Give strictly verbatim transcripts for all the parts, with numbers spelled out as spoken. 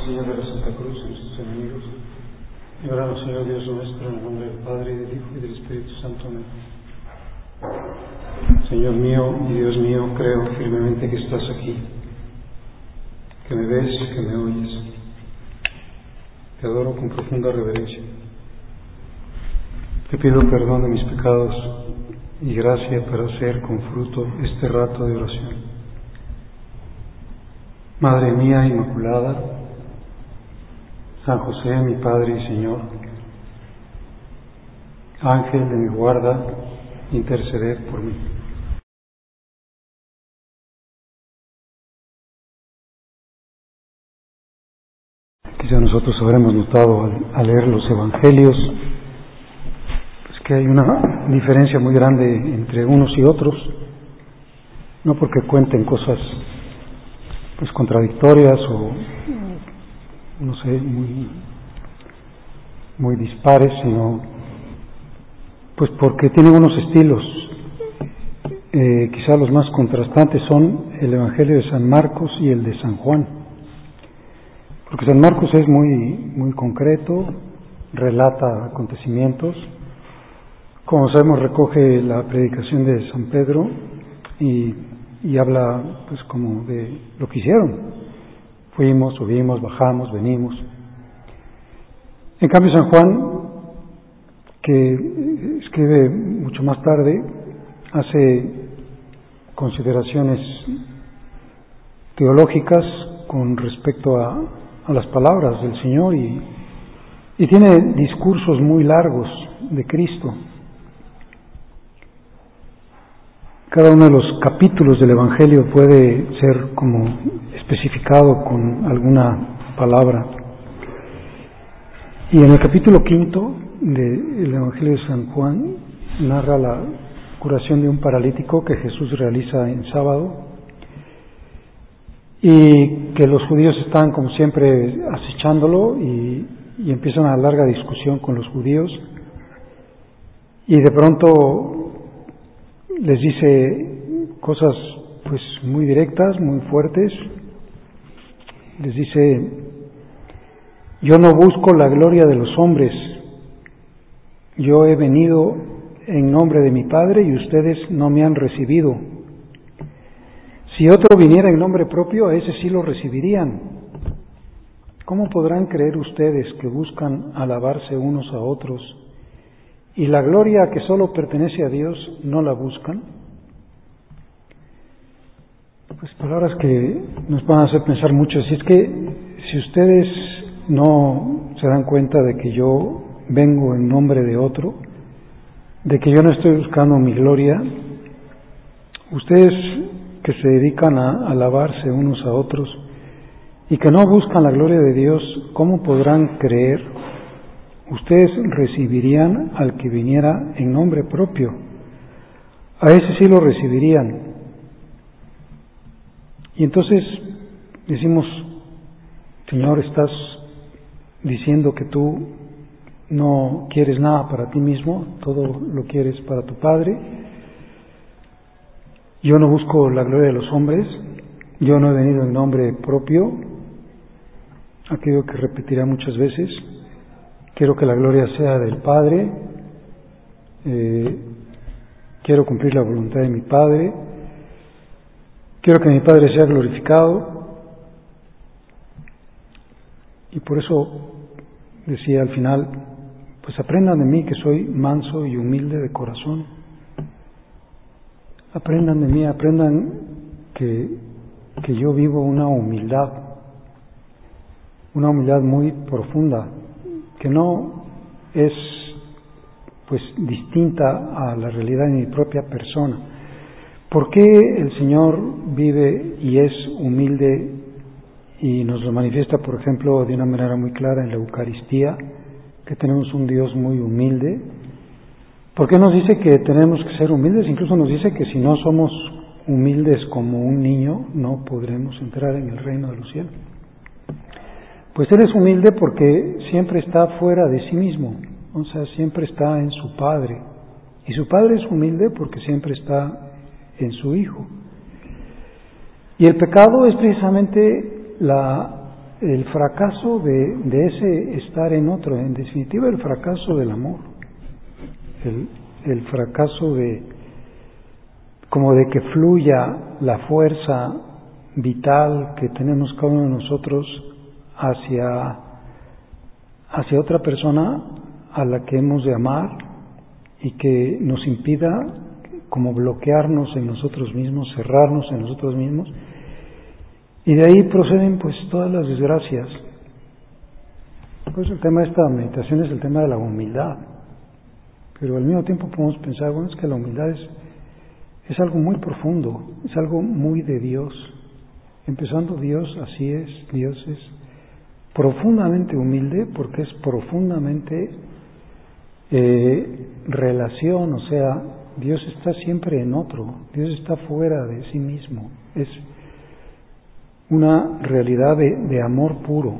Señor de la Santa Cruz y nuestros enemigos. Y oramos, Señor Dios nuestro, en el nombre del Padre, y del Hijo, y del Espíritu Santo. Amén. Señor mío y Dios mío, creo firmemente que estás aquí, que me ves, que me oyes. Te adoro con profunda reverencia. Te pido perdón de mis pecados y gracia para hacer con fruto este rato de oración. Madre mía Inmaculada, San José, mi Padre y Señor, Ángel de mi guarda, interceded por mí. Quizá nosotros habremos notado al, al leer los Evangelios pues que hay una diferencia muy grande entre unos y otros, no porque cuenten cosas pues contradictorias o no sé, muy, muy dispares, sino pues porque tienen unos estilos. Eh, quizá los más contrastantes son el Evangelio de San Marcos y el de San Juan, porque San Marcos es muy, muy concreto, relata acontecimientos, como sabemos recoge la predicación de San Pedro y, y habla pues como de lo que hicieron. Fuimos, subimos, bajamos, venimos. En cambio San Juan, que escribe mucho más tarde, hace consideraciones teológicas con respecto a, a las palabras del Señor y, y tiene discursos muy largos de Cristo. Cada uno de los capítulos del Evangelio puede ser como especificado con alguna palabra. Y en el capítulo quinto del Evangelio de San Juan narra la curación de un paralítico que Jesús realiza en sábado y que los judíos están como siempre acechándolo y, y empieza una larga discusión con los judíos y de pronto les dice cosas pues muy directas, muy fuertes. Les dice: yo no busco la gloria de los hombres, yo he venido en nombre de mi Padre y ustedes no me han recibido. Si otro viniera en nombre propio, a ese sí lo recibirían. ¿Cómo podrán creer ustedes que buscan alabarse unos a otros y la gloria que solo pertenece a Dios no la buscan? Pues palabras que nos van a hacer pensar mucho. Si es que si ustedes no se dan cuenta de que yo vengo en nombre de otro, de que yo no estoy buscando mi gloria, ustedes que se dedican a alabarse unos a otros y que no buscan la gloria de Dios, ¿cómo podrán creer? Ustedes recibirían al que viniera en nombre propio. A ese sí lo recibirían. Y entonces decimos: Señor, estás diciendo que tú no quieres nada para ti mismo, todo lo quieres para tu Padre. Yo no busco la gloria de los hombres, yo no he venido en nombre propio, aquello que repetirá muchas veces. Quiero que la gloria sea del Padre, eh, quiero cumplir la voluntad de mi Padre, quiero que mi Padre sea glorificado. Y por eso decía al final: pues aprendan de mí que soy manso y humilde de corazón. Aprendan de mí, aprendan que, que yo vivo una humildad, una humildad muy profunda, que no es pues distinta a la realidad de mi propia persona. ¿Por qué el Señor vive y es humilde y nos lo manifiesta, por ejemplo, de una manera muy clara en la Eucaristía, que tenemos un Dios muy humilde? ¿Por qué nos dice que tenemos que ser humildes? Incluso nos dice que si no somos humildes como un niño, no podremos entrar en el reino de los cielos. Pues Él es humilde porque siempre está fuera de sí mismo, o sea, siempre está en su Padre. Y su Padre es humilde porque siempre está en su Hijo. Y el pecado es precisamente la el fracaso de, de ese estar en otro, en definitiva el fracaso del amor, el, el fracaso de, como de que fluya la fuerza vital que tenemos cada uno de nosotros hacia, hacia otra persona a la que hemos de amar y que nos impida como bloquearnos en nosotros mismos, cerrarnos en nosotros mismos, y de ahí proceden pues todas las desgracias. Pues el tema de esta meditación es el tema de la humildad, pero al mismo tiempo podemos pensar, bueno, es que la humildad es, es algo muy profundo, es algo muy de Dios. Empezando Dios, así es, Dios es profundamente humilde porque es profundamente eh, relación, o sea, Dios está siempre en otro, Dios está fuera de sí mismo, es una realidad de, de amor puro.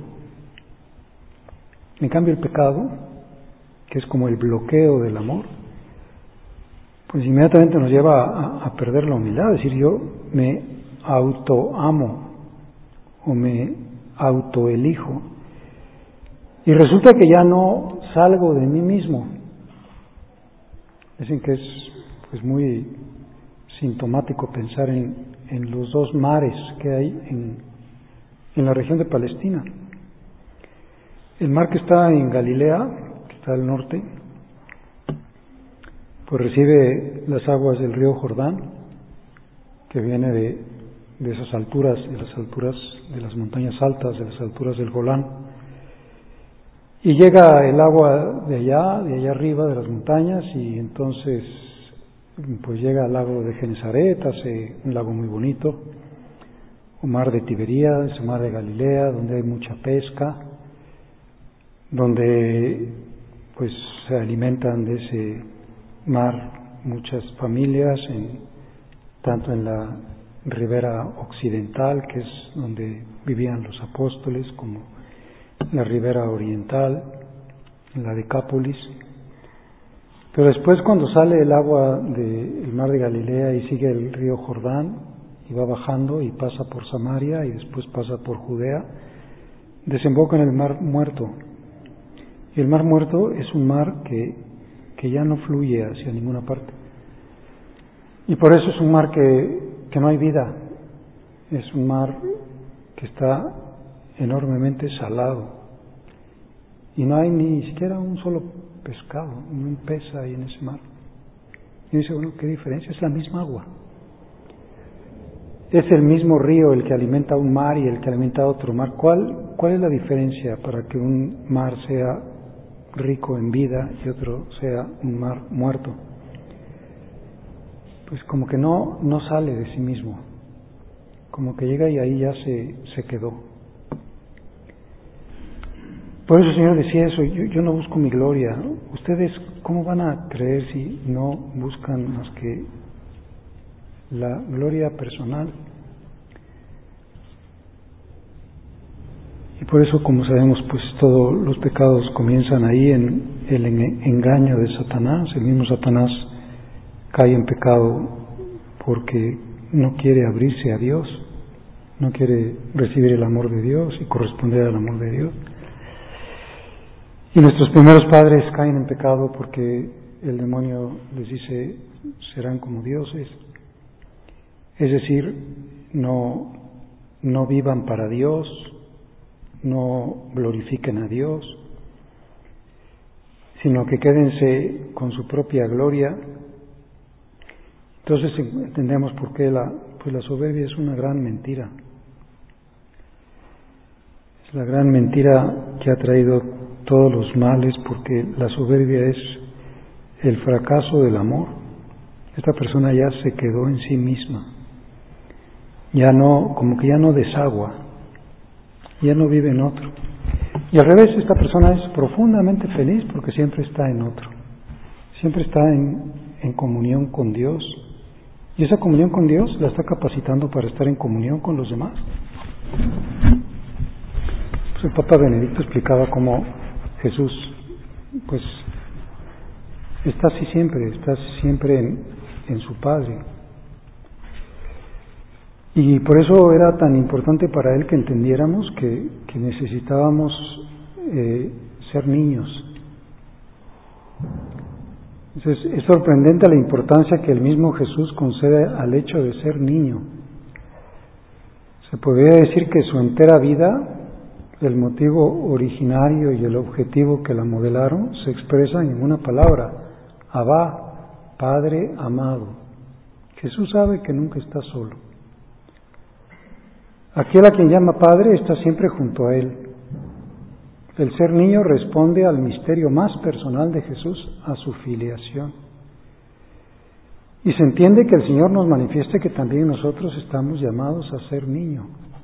En cambio el pecado, que es como el bloqueo del amor, pues inmediatamente nos lleva a, a perder la humildad, es decir, yo me autoamo o me autoelijo y resulta que ya no salgo de mí mismo. Dicen que es pues muy sintomático pensar en, en los dos mares que hay en, en la región de Palestina. El mar que está en Galilea, que está al norte, pues recibe las aguas del río Jordán, que viene de, de esas alturas, de las alturas de las montañas altas, de las alturas del Golán, y llega el agua de allá, de allá arriba de las montañas, y entonces pues llega al lago de Genesaret, hace un lago muy bonito, o mar de Tiberíades, o mar de Galilea, donde hay mucha pesca, donde pues se alimentan de ese mar muchas familias, en, tanto en la ribera occidental, que es donde vivían los apóstoles, como en la ribera oriental, en la Decápolis. Pero después, cuando sale el agua del mar de Galilea y sigue el río Jordán y va bajando y pasa por Samaria y después pasa por Judea, desemboca en el mar Muerto. Y el mar Muerto es un mar que, que ya no fluye hacia ninguna parte. Y por eso es un mar que, que no hay vida. Es un mar que está enormemente salado. Y no hay ni siquiera un solo pescado, ni un pez ahí en ese mar. Y dice, bueno, ¿qué diferencia? Es la misma agua. Es el mismo río el que alimenta un mar y el que alimenta otro mar. ¿Cuál, cuál es la diferencia para que un mar sea rico en vida y otro sea un mar muerto? Pues como que no, no sale de sí mismo. Como que llega y ahí ya se, se quedó. Por eso el Señor decía eso, yo, yo no busco mi gloria. ¿Ustedes cómo van a creer si no buscan más que la gloria personal? Y por eso, como sabemos, pues todos los pecados comienzan ahí en el engaño de Satanás. El mismo Satanás cae en pecado porque no quiere abrirse a Dios, no quiere recibir el amor de Dios y corresponder al amor de Dios. Y nuestros primeros padres caen en pecado porque el demonio les dice, serán como dioses. Es decir, no, no vivan para Dios, no glorifiquen a Dios, sino que quédense con su propia gloria. Entonces entendemos por qué la, pues la soberbia es una gran mentira. Es la gran mentira que ha traído todos los males, porque la soberbia es el fracaso del amor. Esta persona ya se quedó en sí misma, ya no, como que ya no desagua, ya no vive en otro. Y al revés, esta persona es profundamente feliz porque siempre está en otro, siempre está en, en comunión con Dios, y esa comunión con Dios la está capacitando para estar en comunión con los demás. Pues el Papa Benedicto explicaba cómo Jesús pues está así siempre, está siempre en, en su Padre. Y por eso era tan importante para él que entendiéramos que, que necesitábamos eh, ser niños. Entonces, es sorprendente la importancia que el mismo Jesús concede al hecho de ser niño. Se podría decir que su entera vida, el motivo originario y el objetivo que la modelaron, se expresan en una palabra: Abba, Padre amado. Jesús sabe que nunca está solo. Aquel a quien llama Padre está siempre junto a Él. El ser niño responde al misterio más personal de Jesús, a su filiación. Y se entiende que el Señor nos manifieste que también nosotros estamos llamados a ser niño,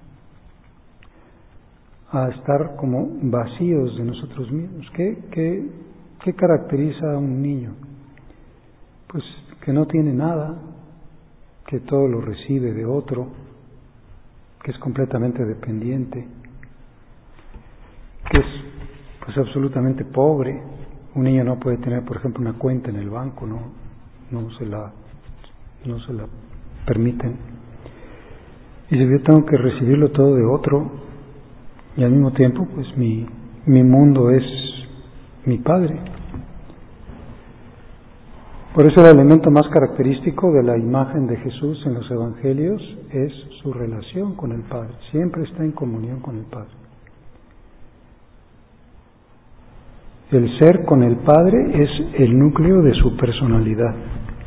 a estar como vacíos de nosotros mismos. ¿Qué, qué, qué caracteriza a un niño? Pues que no tiene nada, que todo lo recibe de otro, que es completamente dependiente, que es pues absolutamente pobre. Un niño no puede tener, por ejemplo, una cuenta en el banco, no, no se la, no se la permiten. Y si yo tengo que recibirlo todo de otro, y al mismo tiempo, pues mi, mi mundo es mi padre. Por eso el elemento más característico de la imagen de Jesús en los evangelios es su relación con el Padre. Siempre está en comunión con el Padre. El ser con el Padre es el núcleo de su personalidad.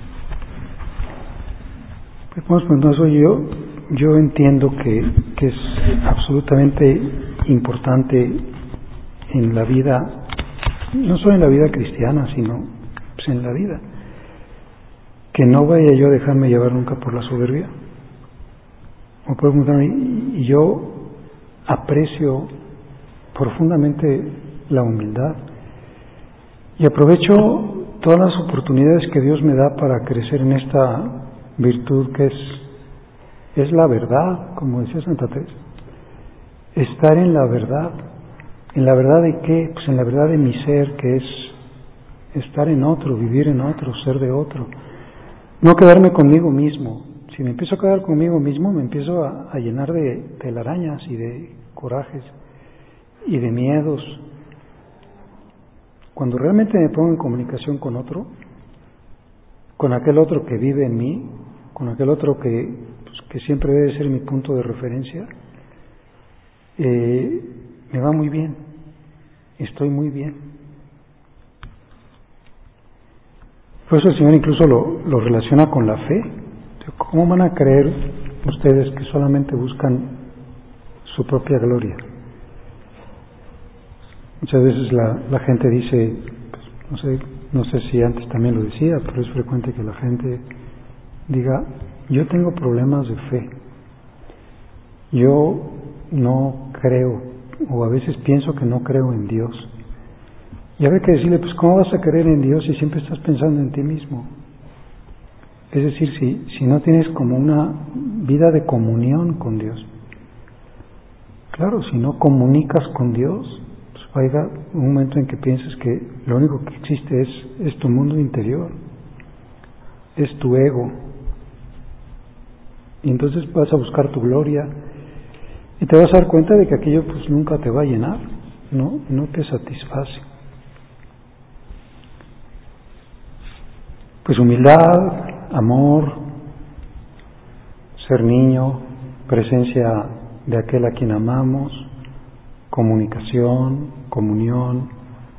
Pues, yo, yo entiendo que, que es absolutamente importante en la vida, no solo en la vida cristiana, sino pues, en la vida, que no vaya yo a dejarme llevar nunca por la soberbia. O puedo preguntarme, y yo aprecio profundamente la humildad y aprovecho todas las oportunidades que Dios me da para crecer en esta virtud que es, es la verdad, como decía Santa Teresa. Estar en la verdad. ¿En la verdad de qué? Pues en la verdad de mi ser, que es estar en otro, vivir en otro, ser de otro. No quedarme conmigo mismo. Si me empiezo a quedar conmigo mismo, me empiezo a, a llenar de telarañas y de corajes y de miedos. Cuando realmente me pongo en comunicación con otro, con aquel otro que vive en mí, con aquel otro que, pues, que siempre debe ser mi punto de referencia, eh, me va muy bien, estoy muy bien. Por eso el Señor incluso lo, lo relaciona con la fe. ¿Cómo van a creer ustedes que solamente buscan su propia gloria? Muchas veces la, la gente dice, pues, no sé, no sé si antes también lo decía, pero es frecuente que la gente diga, yo tengo problemas de fe, yo no creo, o a veces pienso que no creo en Dios. Y habría que decirle, pues ¿cómo vas a creer en Dios si siempre estás pensando en ti mismo? Es decir, si, si no tienes como una vida de comunión con Dios. Claro, si no comunicas con Dios, pues va a llegar un momento en que pienses que lo único que existe es, es tu mundo interior, es tu ego. Y entonces vas a buscar tu gloria y te vas a dar cuenta de que aquello pues nunca te va a llenar, no, no te satisface. Pues humildad, amor, ser niño, presencia de aquel a quien amamos, comunicación, comunión.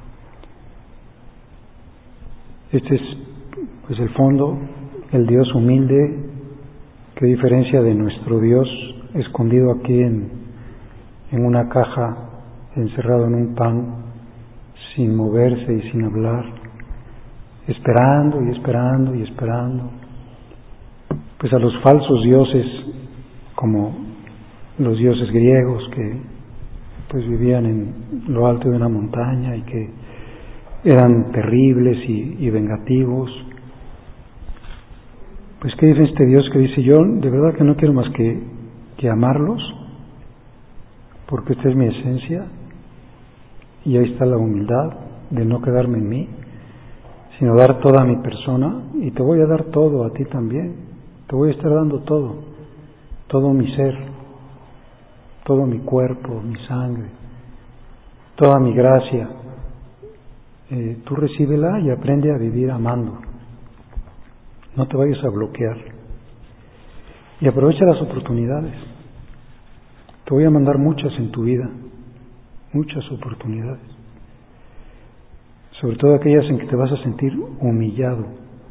Este es pues el fondo, el Dios humilde, que diferencia de nuestro Dios escondido aquí en, en una caja, encerrado en un pan, sin moverse y sin hablar, esperando y esperando y esperando. Pues a los falsos dioses, como los dioses griegos que pues vivían en lo alto de una montaña y que eran terribles y, y vengativos. Pues ¿qué dice este Dios que dice, yo de verdad que no quiero más que, que amarlos, porque esta es mi esencia, y ahí está la humildad de no quedarme en mí, sino dar toda mi persona, y te voy a dar todo a ti también, te voy a estar dando todo, todo mi ser, todo mi cuerpo, mi sangre, toda mi gracia. Eh, tú recíbela y aprende a vivir amando. No te vayas a bloquear. Y aprovecha las oportunidades. Te voy a mandar muchas en tu vida, muchas oportunidades. Sobre todo aquellas en que te vas a sentir humillado,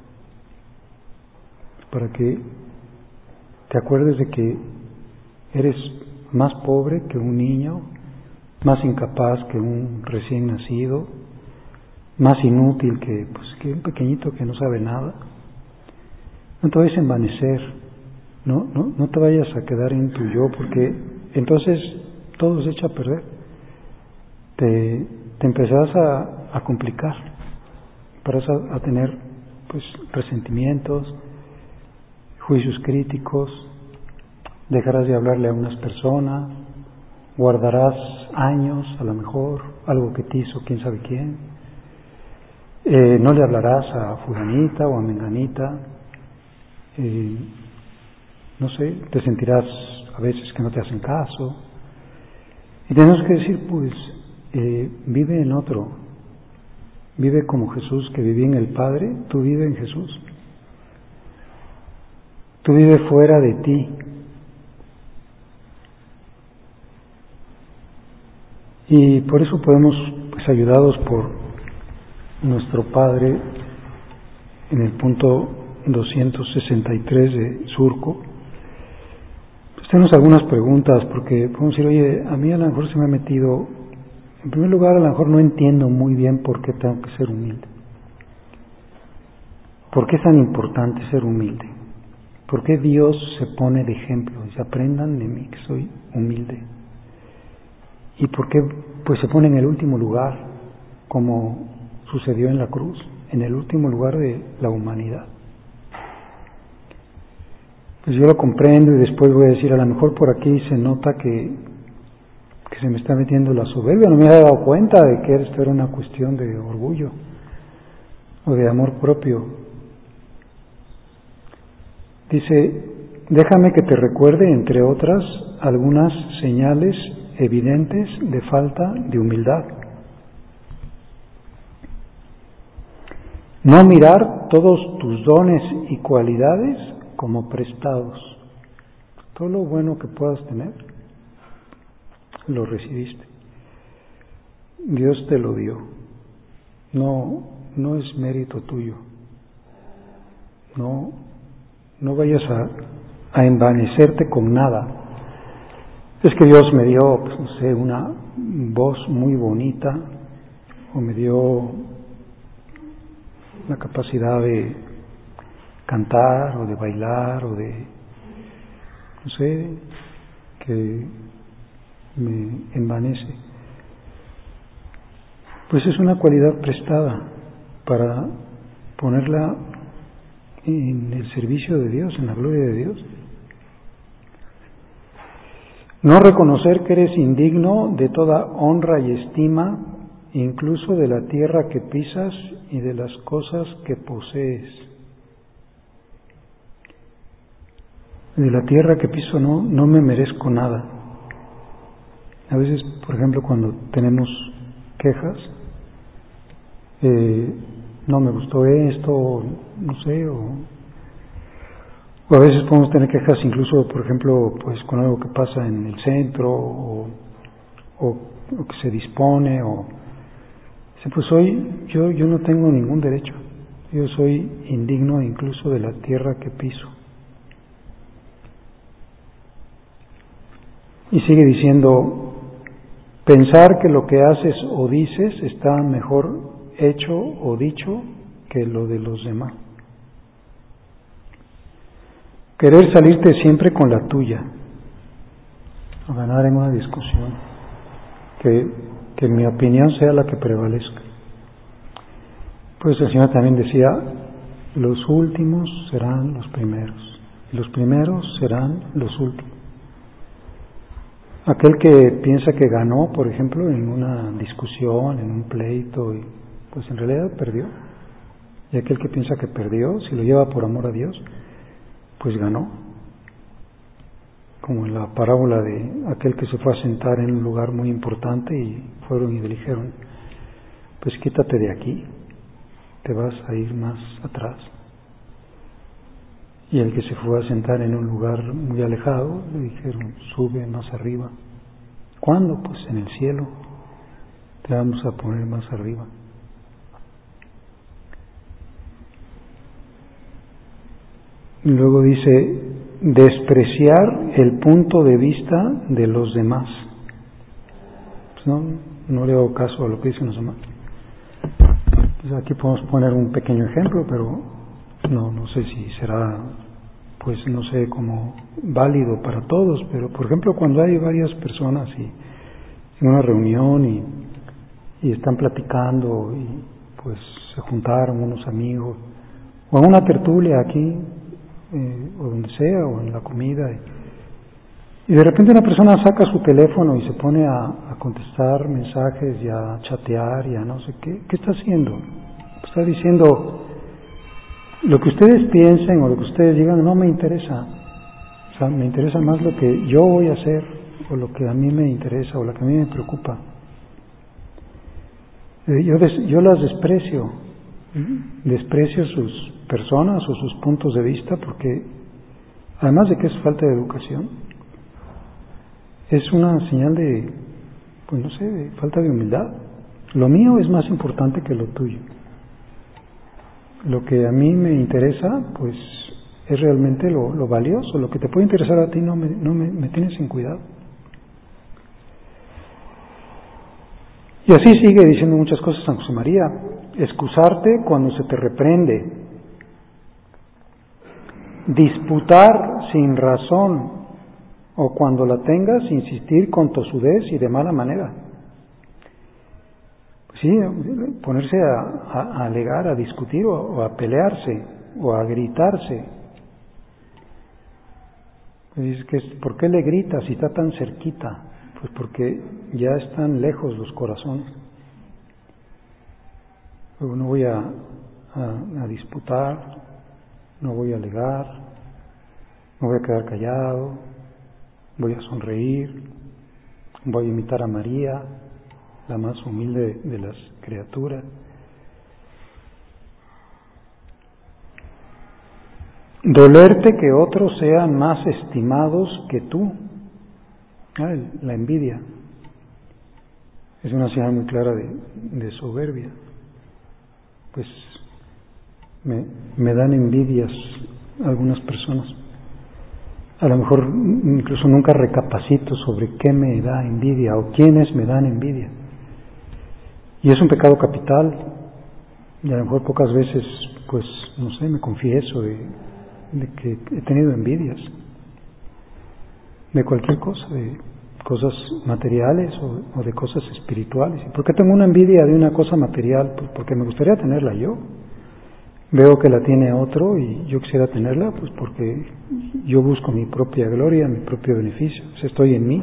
para que te acuerdes de que eres más pobre que un niño, más incapaz que un recién nacido, más inútil que, pues, que un pequeñito que no sabe nada. No te vayas a envanecer, no, no, no te vayas a quedar en tu yo, porque entonces todo se echa a perder. Te, te empezarás a, a complicar, empezarás a, a tener pues resentimientos, juicios críticos, dejarás de hablarle a unas personas, guardarás años, a lo mejor, algo que te hizo quién sabe quién, eh, no le hablarás a fulanita o a menganita, eh, no sé, te sentirás a veces que no te hacen caso, y tenemos que decir, pues, eh, vive en otro, vive como Jesús que vivía en el Padre, tú vive en Jesús. Tú vives fuera de ti. Y por eso podemos, pues ayudados por nuestro Padre, en el punto doscientos sesenta y tres de Surco, pues tenemos algunas preguntas, porque podemos decir, oye, a mí a lo mejor se me ha metido, en primer lugar, a lo mejor no entiendo muy bien por qué tengo que ser humilde. ¿Por qué es tan importante ser humilde? ¿Por qué Dios se pone de ejemplo? Dice, aprendan de mí que soy humilde. ¿Y por qué pues se pone en el último lugar, como sucedió en la cruz, en el último lugar de la humanidad? Pues yo lo comprendo y después voy a decir, a lo mejor por aquí se nota que, que se me está metiendo la soberbia, no me había dado cuenta de que esto era una cuestión de orgullo o de amor propio. Dice, déjame que te recuerde, entre otras, algunas señales evidentes de falta de humildad. No mirar todos tus dones y cualidades como prestados. Todo lo bueno que puedas tener, lo recibiste. Dios te lo dio. No, no es mérito tuyo. No, no vayas a, a envanecerte con nada. Es que Dios me dio, pues, no sé, una voz muy bonita, o me dio la capacidad de cantar, o de bailar, o de, no sé, que me envanece. Pues es una cualidad prestada para ponerla en el servicio de Dios, en la gloria de Dios. No reconocer que eres indigno de toda honra y estima, incluso de la tierra que pisas y de las cosas que posees. De la tierra que piso no, no me merezco nada. A veces, por ejemplo, cuando tenemos quejas, eh, no me gustó esto, no sé, o, o a veces podemos tener quejas incluso, por ejemplo, pues con algo que pasa en el centro, o, o, o que se dispone, o pues hoy yo, yo no tengo ningún derecho, yo soy indigno incluso de la tierra que piso. Y sigue diciendo, pensar que lo que haces o dices está mejor hecho o dicho que lo de los demás. Querer salirte siempre con la tuya, o ganar en una discusión, que, que mi opinión sea la que prevalezca. Pues el Señor también decía, los últimos serán los primeros, y los primeros serán los últimos. Aquel que piensa que ganó, por ejemplo, en una discusión, en un pleito, y pues en realidad perdió. Y aquel que piensa que perdió, si lo lleva por amor a Dios, pues ganó. como en la parábola de aquel que se fue a sentar en un lugar muy importante y fueron y le dijeron, pues quítate de aquí, te vas a ir más atrás. Y el que se fue a sentar en un lugar muy alejado, le dijeron, sube más arriba. ¿Cuándo? Pues en el cielo, te vamos a poner más arriba. Y luego dice, despreciar el punto de vista de los demás. Pues no, no le hago caso a lo que dicen los demás. Pues aquí podemos poner un pequeño ejemplo, pero no, no sé si será, pues no sé, como válido para todos, pero por ejemplo cuando hay varias personas y en una reunión y, y están platicando y pues se juntaron unos amigos, o en una tertulia aquí, eh, o donde sea, o en la comida, y, y de repente una persona saca su teléfono y se pone a, a contestar mensajes y a chatear y a no sé qué. ¿Qué está haciendo? Está diciendo, lo que ustedes piensen o lo que ustedes digan no me interesa. O sea, me interesa más lo que yo voy a hacer o lo que a mí me interesa o lo que a mí me preocupa. Eh, yo, des, yo las desprecio, desprecio sus personas o sus puntos de vista porque, además de que es falta de educación, es una señal de, pues no sé, de falta de humildad. Lo mío es más importante que lo tuyo. Lo que a mí me interesa, pues es realmente lo, lo valioso. Lo que te puede interesar a ti no me, no me, me tienes sin cuidado. Y así sigue diciendo muchas cosas San José María. Excusarte cuando se te reprende. Disputar sin razón o cuando la tengas, insistir con tosudez y de mala manera. Sí, ponerse a, a, a alegar, a discutir o, o a pelearse o a gritarse. Pues que, ¿por qué le grita si está tan cerquita? Pues porque ya están lejos los corazones. Luego no voy a, a, a disputar, no voy a alegar, no voy a quedar callado, voy a sonreír, voy a imitar a María, la más humilde de las criaturas. Dolerte que otros sean más estimados que tú. Ah, la envidia es una señal muy clara de, de soberbia. Pues me, me dan envidias algunas personas. A lo mejor incluso nunca recapacito sobre qué me da envidia o quiénes me dan envidia. Y es un pecado capital, y a lo mejor pocas veces, pues, no sé, me confieso de, de que he tenido envidias, de cualquier cosa, de cosas materiales o, o de cosas espirituales. ¿Y por qué tengo una envidia de una cosa material? Pues porque me gustaría tenerla yo. Veo que la tiene otro y yo quisiera tenerla, pues porque yo busco mi propia gloria, mi propio beneficio, o sea, estoy en mí.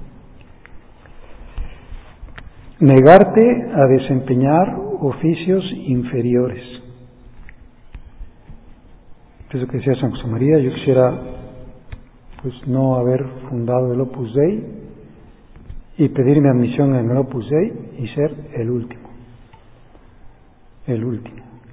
Negarte a desempeñar oficios inferiores. Es lo que decía San José María. Yo quisiera pues no haber fundado el Opus Dei y pedir mi admisión en el Opus Dei y ser el último. El último.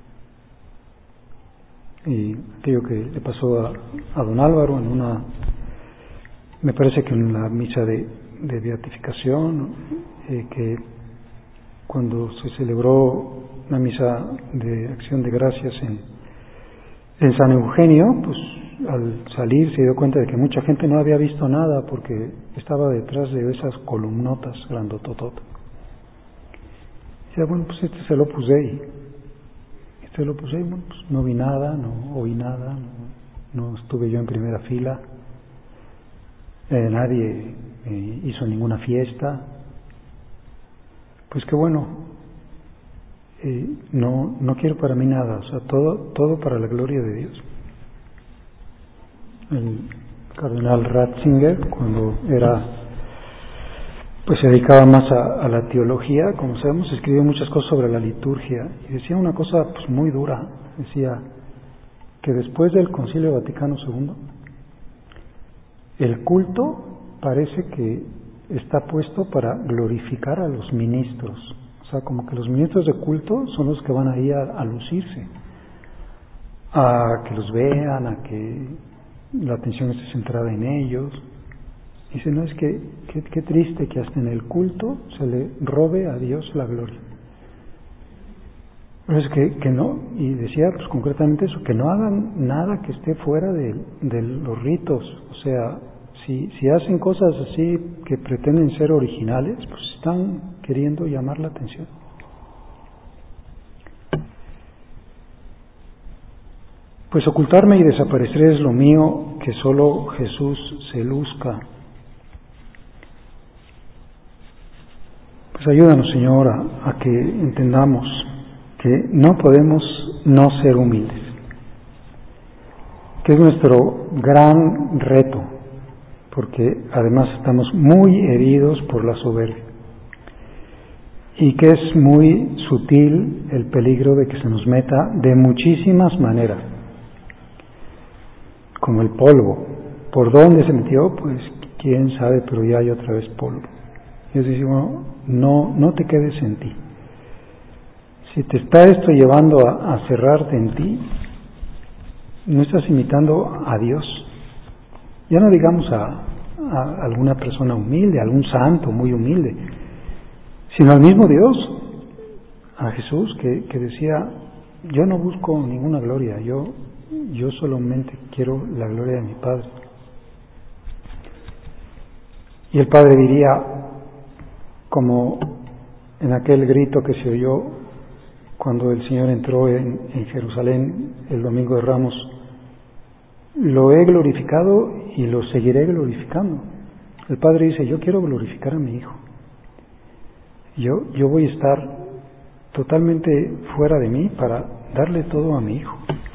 Y aquello que le pasó a, a don Álvaro en una, me parece que en la misa de, de beatificación, eh, que cuando se celebró una misa de acción de gracias en, en San Eugenio, pues al salir se dio cuenta de que mucha gente no había visto nada porque estaba detrás de esas columnotas grandotototas. Decía, bueno, pues este es el Opus Dei. Este es el Opus Dei, bueno, pues no vi nada, no oí nada, no, no estuve yo en primera fila, eh, nadie eh, hizo ninguna fiesta. Pues qué bueno, eh, no, no quiero para mí nada, o sea, todo, todo para la gloria de Dios. El cardenal Ratzinger, cuando era, pues se dedicaba más a, a la teología, como sabemos, escribió muchas cosas sobre la liturgia, y decía una cosa pues muy dura, decía que después del Concilio Vaticano segundo, El culto parece que está puesto para glorificar a los ministros. O sea, como que los ministros de culto son los que van ahí a, a lucirse, a que los vean, a que la atención esté centrada en ellos. Dice, no, es que qué, qué triste que hasta en el culto se le robe a Dios la gloria. Pero es que, que no, y decía pues concretamente eso, que no hagan nada que esté fuera de, de los ritos. O sea, si, si hacen cosas así que pretenden ser originales, pues están queriendo llamar la atención. Pues ocultarme y desaparecer es lo mío, que solo Jesús se luzca. Pues ayúdanos, Señor, a, a que entendamos que no podemos no ser humildes, que es nuestro gran reto, porque además estamos muy heridos por la soberbia y que es muy sutil el peligro de que se nos meta de muchísimas maneras, como el polvo. ¿Por dónde se metió? Pues quién sabe, pero ya hay otra vez polvo. Y Dios dice, bueno, no, no te quedes en ti. Si te está esto llevando a, a cerrarte en ti, no estás imitando a Dios. Ya no digamos a, a alguna persona humilde, a algún santo muy humilde, sino al mismo Dios, a Jesús, que, que decía, yo no busco ninguna gloria, yo, yo solamente quiero la gloria de mi Padre. Y el Padre diría, como en aquel grito que se oyó cuando el Señor entró en, en Jerusalén el domingo de Ramos, lo he glorificado y lo seguiré glorificando. El Padre dice, yo quiero glorificar a mi Hijo. Yo, yo voy a estar totalmente fuera de mí para darle todo a mi Hijo.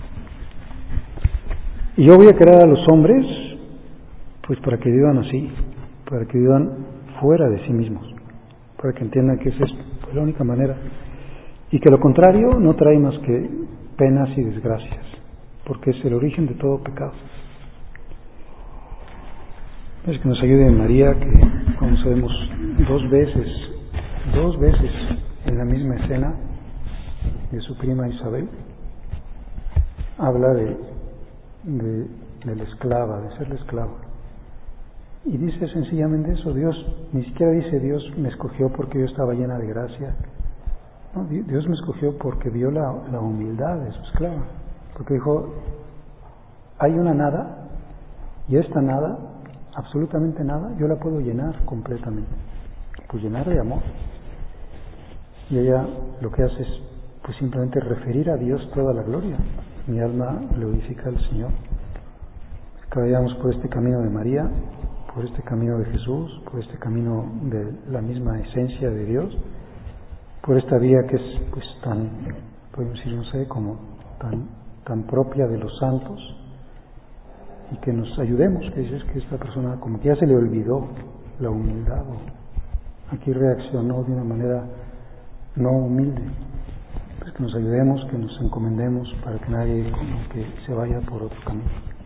Y yo voy a crear a los hombres pues para que vivan así, para que vivan fuera de sí mismos, para que entiendan que es esto, es la única manera. Y que lo contrario no trae más que penas y desgracias, porque es el origen de todo pecado. Es que nos ayude María, que como sabemos dos veces, dos veces en la misma escena de su prima Isabel, habla de, de, de la esclava, de ser la esclava. Y dice sencillamente eso, Dios, ni siquiera dice Dios me escogió porque yo estaba llena de gracia. No, Dios me escogió porque vio la, la humildad de su esclava, porque dijo, hay una nada, y esta nada, absolutamente nada, yo la puedo llenar completamente, pues llenar de amor. Y ella lo que hace es pues simplemente referir a Dios toda la gloria. Mi alma glorifica al Señor. Que vayamos por este camino de María, por este camino de Jesús, por este camino de la misma esencia de Dios, por esta vía que es pues tan, podemos decir, no sé, como tan, tan propia de los santos, y que nos ayudemos, que dices que esta persona como que ya se le olvidó la humildad, o aquí reaccionó de una manera no humilde. Pues que nos ayudemos, que nos encomendemos para que nadie como que se vaya por otro camino.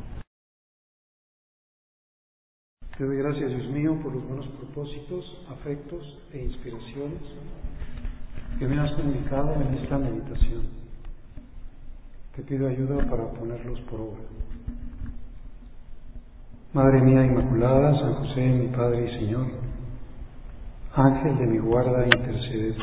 Te doy gracias, Dios mío, por los buenos propósitos, afectos e inspiraciones que me has comunicado en esta meditación. Te pido ayuda para ponerlos por obra. Madre mía Inmaculada, San José, mi Padre y Señor, Ángel de mi guarda, intercede